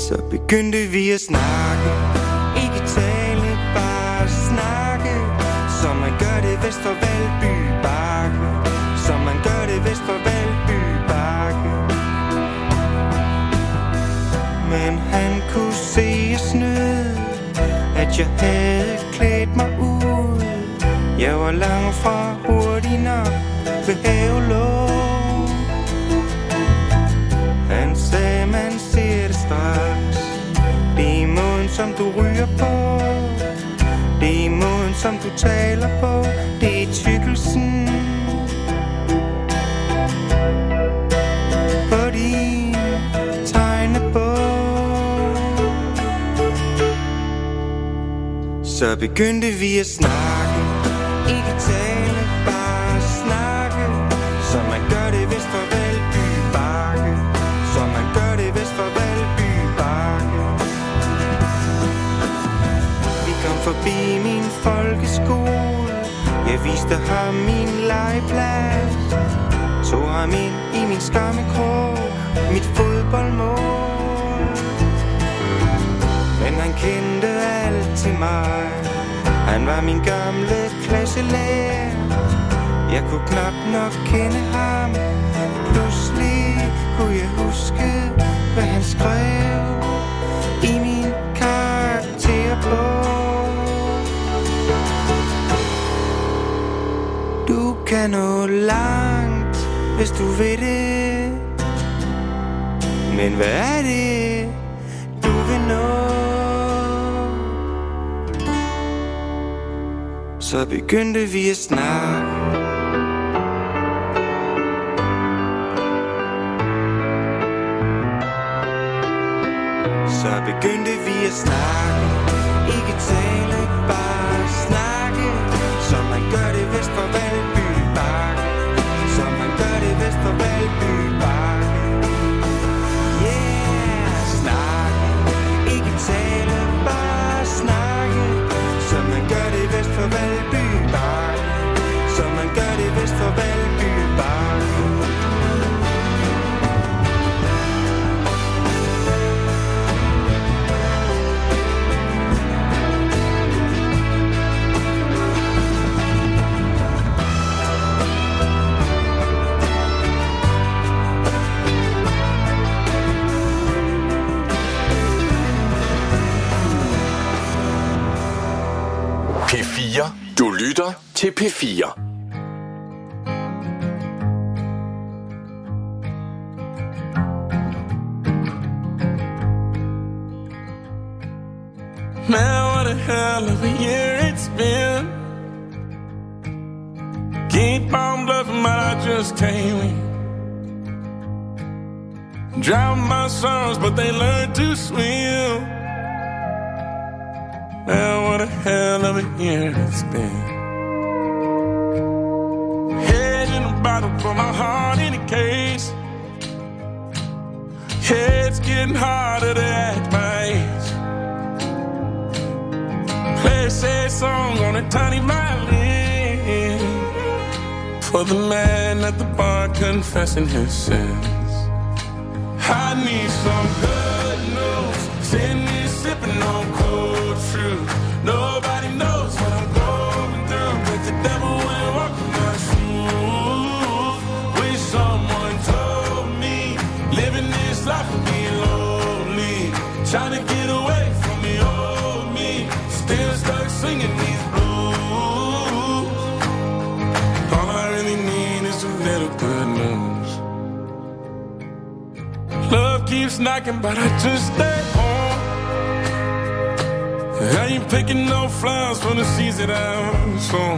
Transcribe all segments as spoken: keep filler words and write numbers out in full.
Så begyndte vi at snakke. Ikke tale, bare snakke. Som man gør det vest for Valby Bakke. Som man gør det vest for Valby Bakke. Men han kunne se og snyde, at jeg havde klædt mig ud. Jeg var langt fra hurtig nok ved havelåg. Han sagde, man ser det straks. Det er måden, som du ryger på. Det er måden, som du taler på. Det er tykkelsen på din tegnebog. Så begyndte vi at snakke. Ikke tale, bare snakke. Som man gør det vest for Valby Bakke. Som man gør det vest for Valby Bakke. Vi kom forbi min folkeskole. Jeg viste ham min legeplads. Tog ham ind i min skammekrog. Mit fodboldmål. Men han kendte alt til mig. Han var min gamle klasselærer. Jeg kunne knap nok kende ham. Pludselig kunne jeg huske, hvad han skrev i min karakterbog. Du kan nå langt, hvis du vil det. Men hvad er det, du vil nå? Så begyndte vi at snakke. Så begyndte vi at snakke. Ikke tale, bare snakke. Som man gør det vest for Valby Bakke. Som man gør det vest for Valby Bakke. Yeah, snakke. Ikke tale, bare snakke. Som man gør det vest for Valby Bakke. Som man gør det vest for Valby Bakke. P fire. Du lytter til P fire. Man, what a hell of a year it's been. Keep on bluffing, but I just can't win. Drown my sorrows, but they learn to swim. Man, what a hell of a year it's been. Head in a bottle, put my heart in a case. Head's getting harder to act my age. Play a sad song on a tiny violin for the man at the bar confessing his sins. I need some good news. Send me sipping on cold truth. Nobody knows what I'm going through, but the devil will walk in my shoes. Wish someone told me living this life would be lonely. Trying to get away from the old me. Still stuck singing these blues. All I really need is a little good news. Love keeps knocking, but I just stay home. I ain't picking no flowers from the seeds that I'm sown.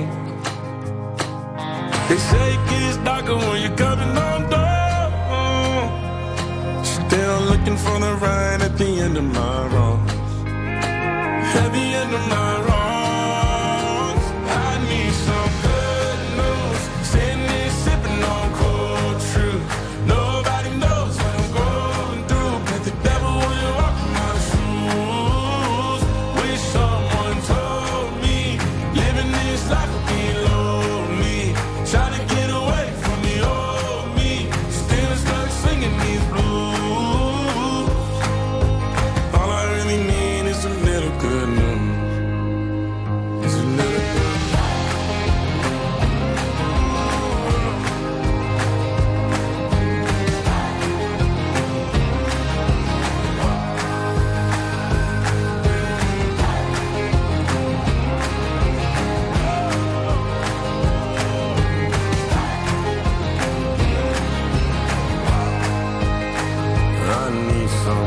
They say it gets darker when you're coming on door. Still looking for the right at the end of my road. At the end of my wrongs, I need some good news. Sitting there sipping on cold truth. Nobody knows what I'm going through, but the devil will walk in my shoes. Wish someone told me living this life would be lonely. Trying to get away from the old me. Still stuck singing these blues.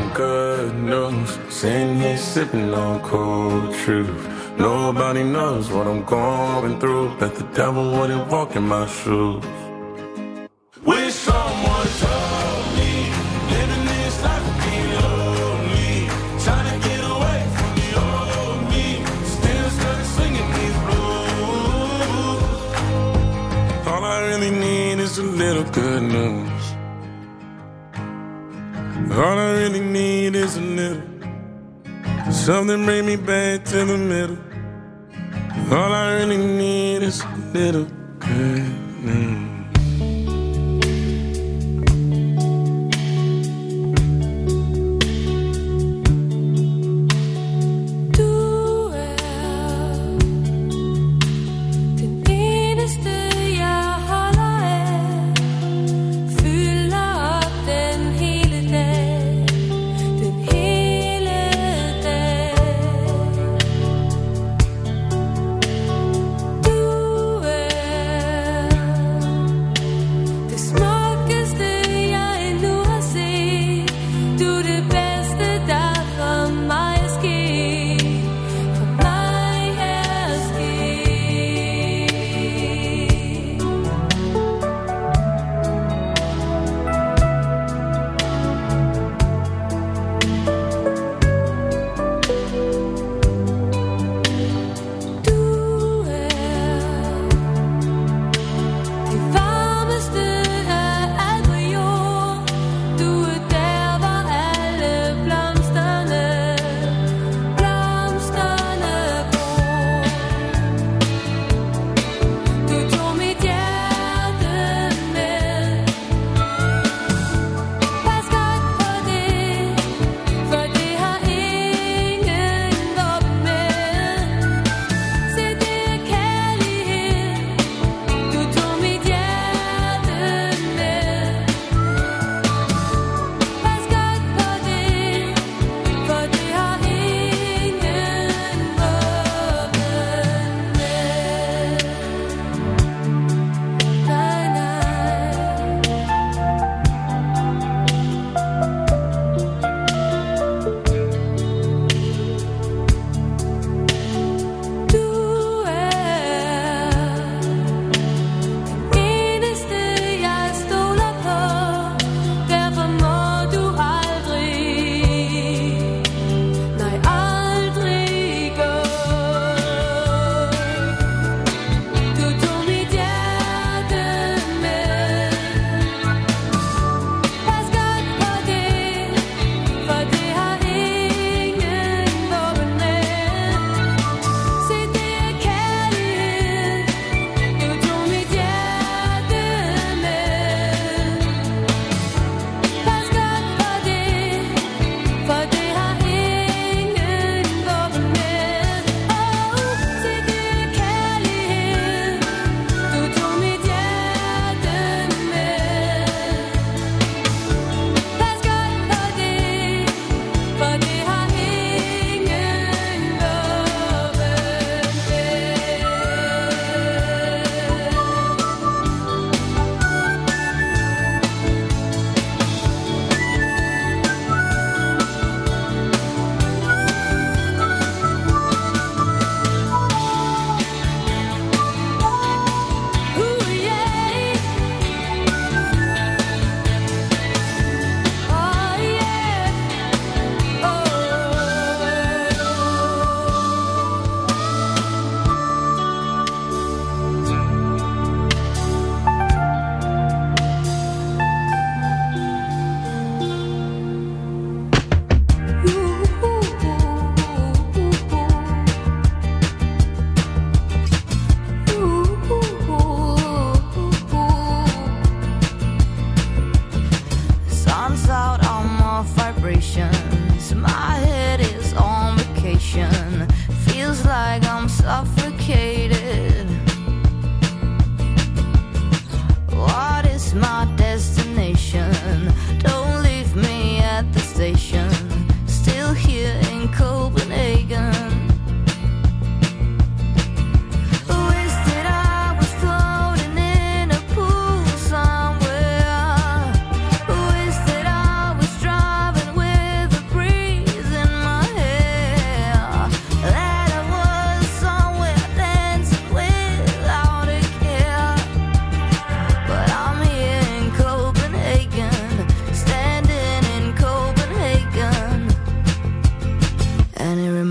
good news. Sitting here sipping on cold truth. Nobody knows what I'm going through. Bet the devil wouldn't walk in my shoes. Wish someone told me living this life would be lonely. Trying to get away from the old me. Still stuck singing these blues. All I really need is a little good news. All I really need is a little. Something bring me back to the middle. All I really need is a little good news. With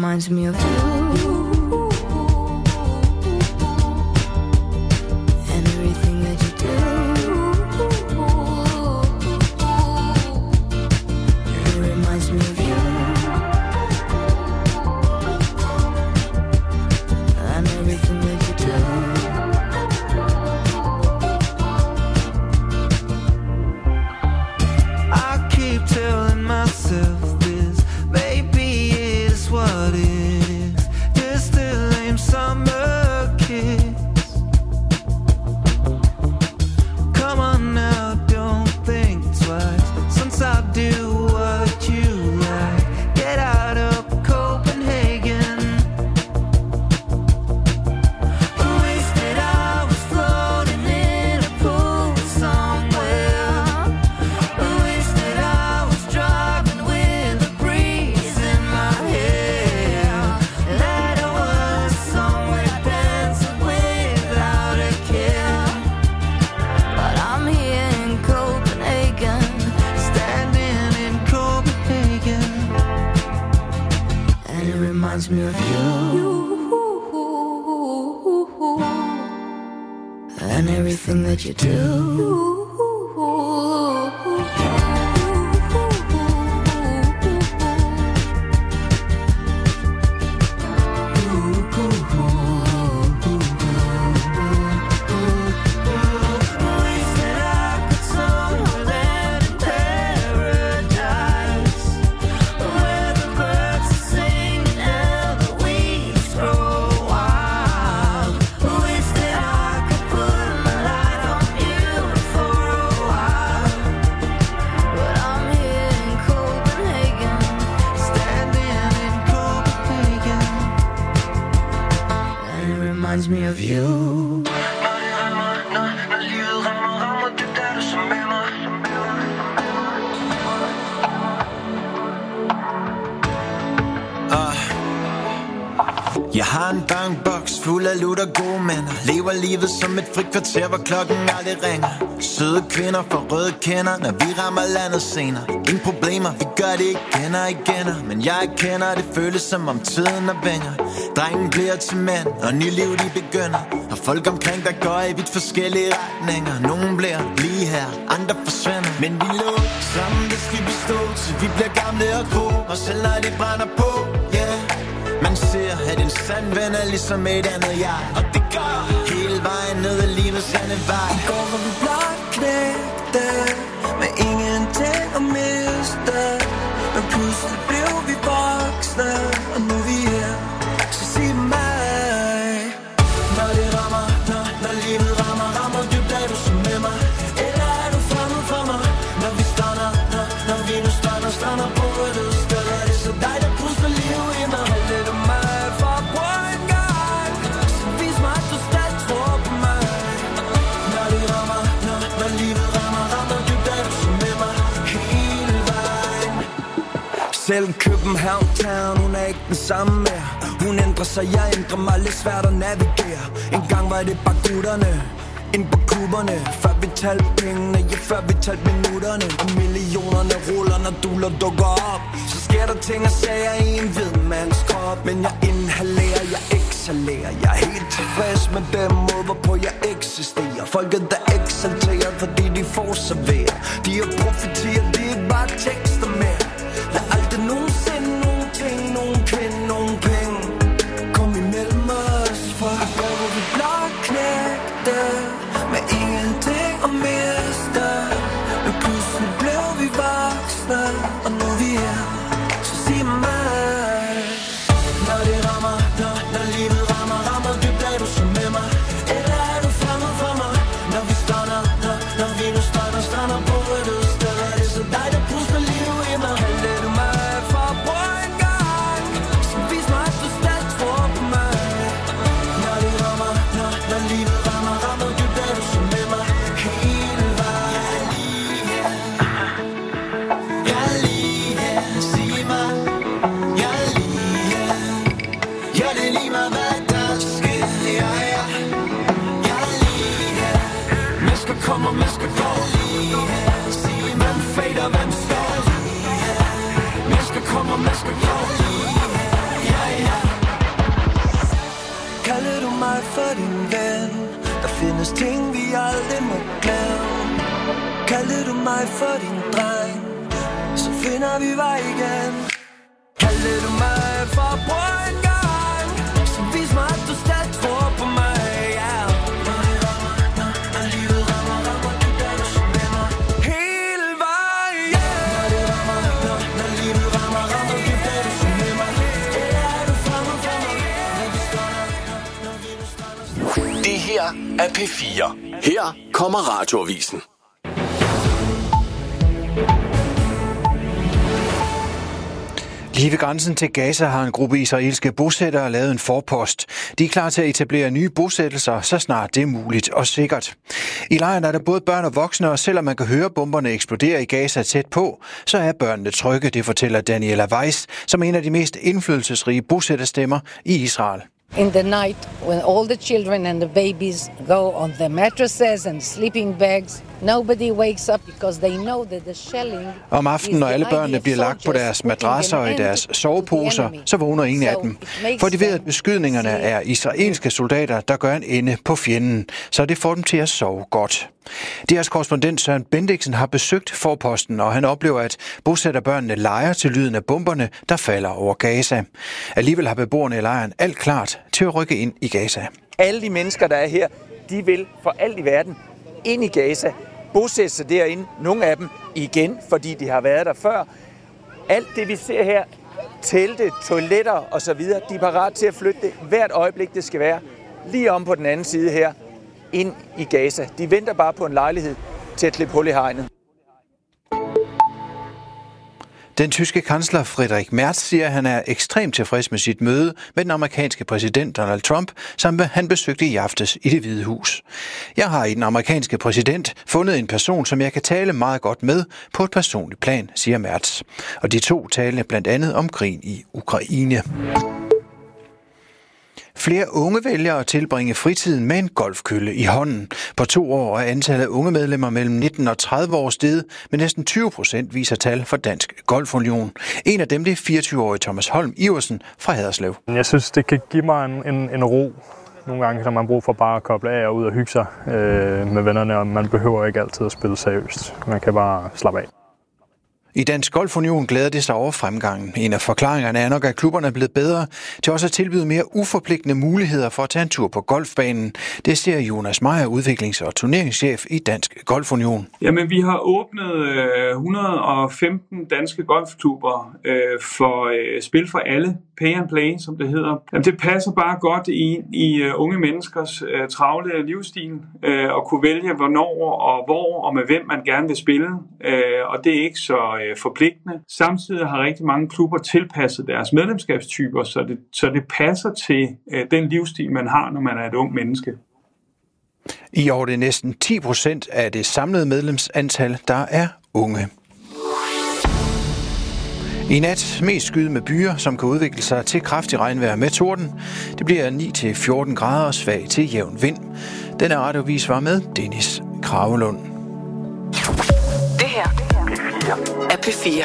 reminds me of you. And everything that you do. It reminds me of you. And everything that you do. I keep telling myself this, maybe it's what it is. Just a lame summer kiss. Come on now, don't think twice. Since I do what you like, get out of Copenhagen. Wasted hours floating in a pool somewhere. Wasted hours driving with a breeze in my hair. That I was somewhere dancing without a care. But I'm here in Copenhagen, standing in Copenhagen, and it reminds me of you. And everything that you do. Reminds me of you. Jeg har en bankboks fuld af lutter gode mænd. Lever livet som et frikvarter, hvor klokken aldrig ringer. Søde kvinder får røde kender, når vi rammer landet senere. Ingen problemer, vi gør det igen og igen. Men jeg erkender, det føles som om tiden er vænger. Drengen bliver til mænd, og ny liv de begynder. Og folk omkring der går i vidt forskellige retninger. Nogen bliver lige her, andre forsvinder. Men vi lå sammen, det skal vi stå til vi bliver gamle og grå. Og selv når det brænder på, yeah. Man ser, at en sand ven er ligesom et andet jeg. Og det går hele vejen ned ad livets sande vej. I går var vi blot knægte, med ingenting at miste. Men pludselig blev vi voksne, og nu er vi her. Så sig mig, når det rammer, når, når livet rammer, rammer dybt, er du så med mig? Eller er du fremmed for mig? Når vi stander, når, når vi nu stander, stander på et sted. Er det så dig, der puster liv i mig? Selv København Town, hun er ikke den samme mere. Hun ændrer sig, jeg ændrer mig, lidt svært at navigere. En gang var det bare gutterne, ind på kubberne. Før vi talte pengene, ja før vi talte minutterne. Og millionerne ruller, når duler dukker op. Så sker der ting og sager i en hvid mands krop. Men jeg inhalerer, jeg exhalerer. Jeg er helt tilfreds med den måde, hvorpå jeg eksisterer. Folket der exalterer, fordi de får serveret. De har profetier, det er ikke bare tekster mere. Der er aldrig nogensinde nogen ting, nogen kvinde, nogen penge. Kom imellem os, for i går var vi blot knægte, med ingenting at miste. Men pludselig blev vi voksne, og nu er vi her. Så sig mig, når det rammer, når, når livet rammer, rammer dybt, er du så med mig? Eller er du fremmed for mig? Når vi stander, når, når vi nu stander, stander på et sted. Er det så dig, der puster liv i mig? Kommer, man skal gå. Hvem fader, hvem står? Man skal komme, man skal gå. Ja, ja. mig for din ven. Der findes ting, vi aldrig må glemme. Kaldte du mig for din dreng, så finder vi vej igen. Kaldte du mig for bror en gang, så vis mig, at du stadig tror på mig, yeah. Når det rammer, når, når livet rammer, rammer du der, du så med mig hele vejen, yeah. Når det rammer, når, når livet rammer, rammer du der, du så med mig. Eller er du fremmed for mig, når vi står der, når vi nu står der. Det her er P fire. Her kommer Radioavisen. Lige ved grænsen til Gaza har en gruppe israelske bosættere lavet en forpost. De er klar til at etablere nye bosættelser, så snart det er muligt og sikkert. I lejren er der både børn og voksne, og selvom man kan høre bomberne eksplodere i Gaza tæt på, så er børnene trygge, det fortæller Daniela Weiss, som er en af de mest indflydelsesrige bosætterstemmer i Israel. In the night, when all the children and the babies go on the mattresses and sleeping bags, nobody wakes up because they know that the shelling. Om aftenen, når alle børnene bliver lagt på deres madrasser og i deres soveposer, så vågner ingen af dem. For de ved, at beskydningerne er israelske soldater, der gør en ende på fjenden, så det får dem til at sove godt. Deres korrespondent Søren Bendiksen har besøgt forposten, og han oplever, at bosætterbørnene leger til lyden af bomberne, der falder over Gaza. Alligevel har beboerne i lejren alt klart til at rykke ind i Gaza. Alle de mennesker, der er her, de vil for alt i verden ind i Gaza, bosætte sig derinde, nogle af dem igen, fordi de har været der før. Alt det, vi ser her, telte, toiletter osv., de er parat til at flytte det hvert øjeblik, det skal være, lige om på den anden side her, ind i Gaza. De venter bare på en lejlighed til at klippe hul i hegnet. Den tyske kansler Friedrich Merz siger, at han er ekstremt tilfreds med sit møde med den amerikanske præsident Donald Trump, som han besøgte i aftes i Det Hvide Hus. Jeg har i den amerikanske præsident fundet en person, som jeg kan tale meget godt med på et personligt plan, siger Merz. Og de to taler blandt andet om krigen i Ukraine. Flere unge vælger at tilbringe fritiden med en golfkølle i hånden. På to år er antallet af unge medlemmer mellem nitten og tredive år steget med næsten tyve procent, viser tal fra Dansk Golfunion. En af dem det er fireogtyve-årige Thomas Holm Iversen fra Haderslev. Jeg synes, det kan give mig en, en, en ro. Nogle gange har man brug for bare at koble af og ud og hygge sig øh, med vennerne, og man behøver ikke altid at spille seriøst. Man kan bare slappe af. I Dansk Golfunion glæder det sig over fremgangen. En af forklaringerne er nok, at klubberne er blevet bedre til også at tilbyde mere uforpligtende muligheder for at tage en tur på golfbanen. Det siger Jonas Meyer, udviklings- og turneringschef i Dansk Golfunion. Jamen, vi har åbnet et hundrede og femten danske golfklubber øh, for øh, spil for alle, pay and play, som det hedder. Jamen, det passer bare godt i, i uh, unge menneskers uh, travle livsstil uh, at kunne vælge, hvornår og hvor og med hvem man gerne vil spille. Uh, og det er ikke så uh, forpligtende. Samtidig har rigtig mange klubber tilpasset deres medlemskabstyper, så det, så det passer til uh, den livsstil, man har, når man er et ung menneske. I år er det næsten ti procent af det samlede medlemsantal, der er unge. I nat mest skyde med byer, som kan udvikle sig til kraftig regnvejr med torden. Det bliver ni til fjorten grader og svag til jævn vind. Denne radiovis var med Dennis Kravelund. Det her er P fire.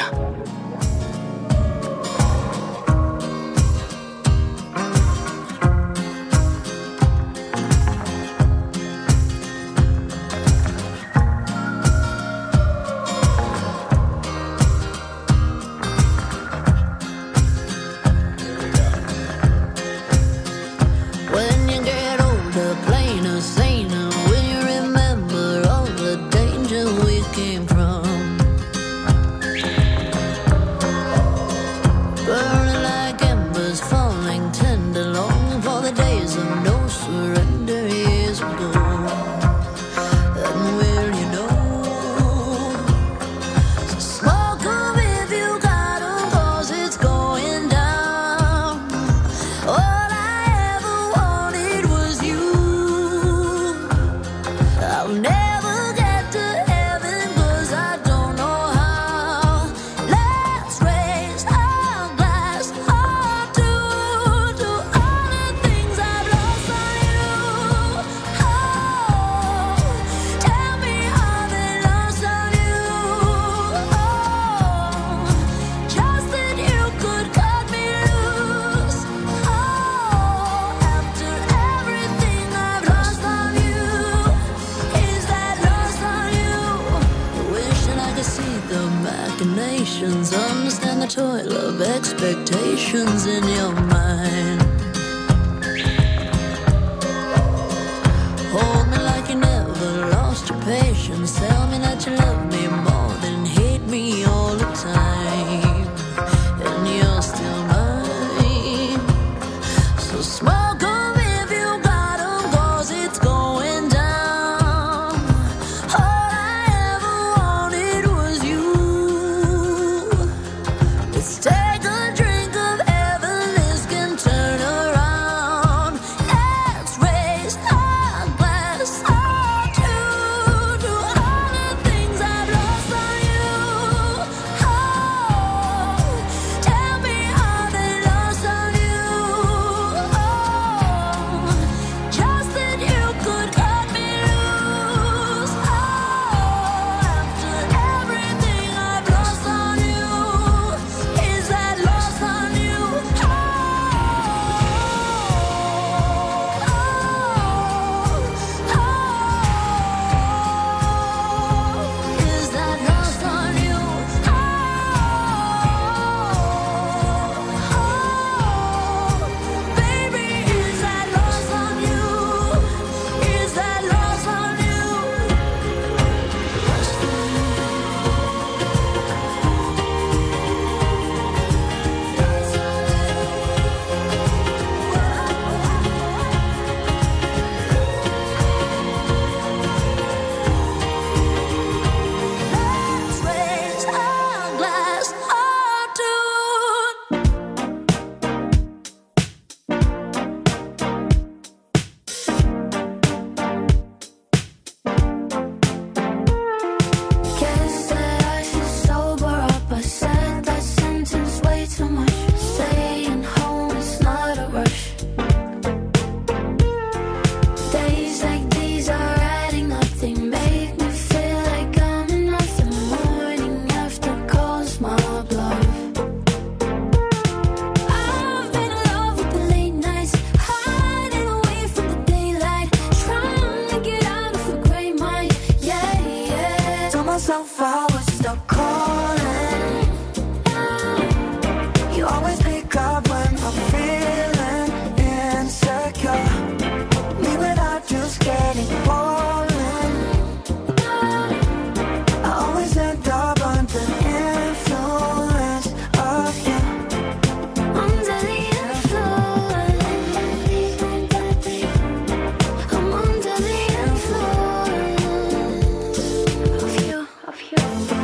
patience. Understand the toil of expectations in your mind. Hold me like you never lost your patience. Tell me that you love me more than hate me all the time. And you're still mine. So smoke 'em if you got 'em, 'cause it's going down. All I ever wanted was you. Let's take a drink of heaven, this can turn around. Let's raise our glass or two to all the things I've lost on you. Oh, tell me how they lost on you. Oh, just that you could cut me loose. Oh, after everything I've lost on you, is that lost on you? Oh, oh, oh, is that lost on you? Oh, oh, baby, is that lost on you? Is that lost on you? Let's raise our glass or two. Guess that I should sober up. I said that sentence way too much. Staying home is not a rush. Days like these are adding up. They make me feel like I'm enough. The morning after calls my bluff. I've been in love with the late nights, hiding away from the daylight, trying to get out of a gray mind. Yeah, yeah. Told myself I would stop calling. You always pick up when I'm feeling insecure. Me without you getting boring. I always end up under influence of you. Under the influence. I'm under the influence of you, of you.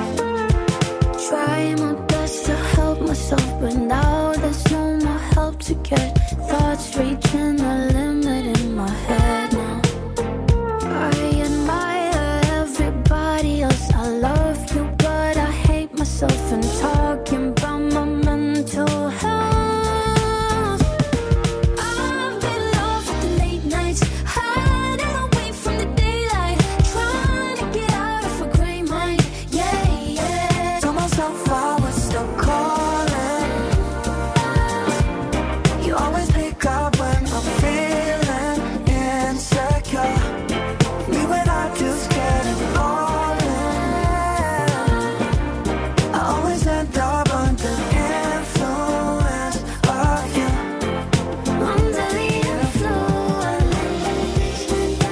Try my best to help myself, but now there's no more help to get. Thoughts reaching a limit in my head now. I admire everybody else. I love you, but I hate myself. And talking about my mental health. I've been in love with the late nights, hiding away from the daylight, trying to get out of a gray mind. Yeah, yeah. Told myself I would stop calling. You always pick up when I'm feeling insecure. Me without you getting boring. I always end up under influence of you. Under the influence.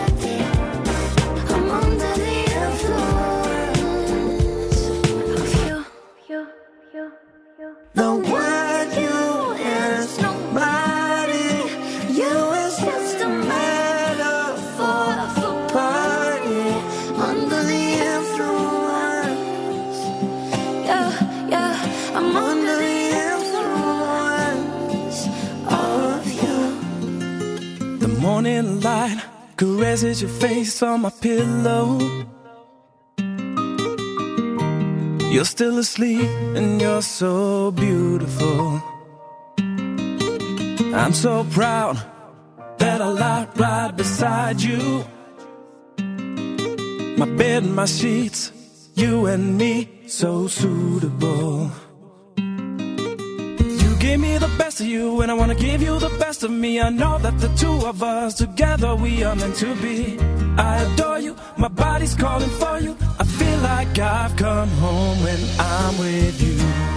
I'm under the influence of you, you, you, you. The word you is nobody. You is just a metaphor for party. Under the influence. Yeah, yeah. I'm under the influence of you. The morning light caresses your face on my pillow. You're still asleep and you're so beautiful. I'm so proud that I lie right beside you. My bed and my sheets, you and me, so suitable. You gave me the best of you, and I wanna give you the best of me. I know that the two of us together, we are meant to be. I adore you, my body's calling for you. I feel like I've come home when I'm with you.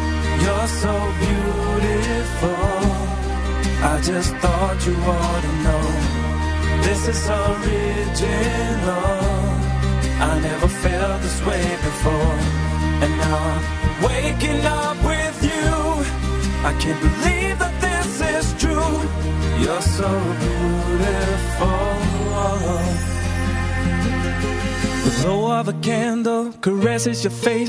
so beautiful. I just thought you ought to know. This is original. I never felt this way before. And now I'm waking up with you. I can't believe that this is true. You're so beautiful. The glow of a candle caresses your face.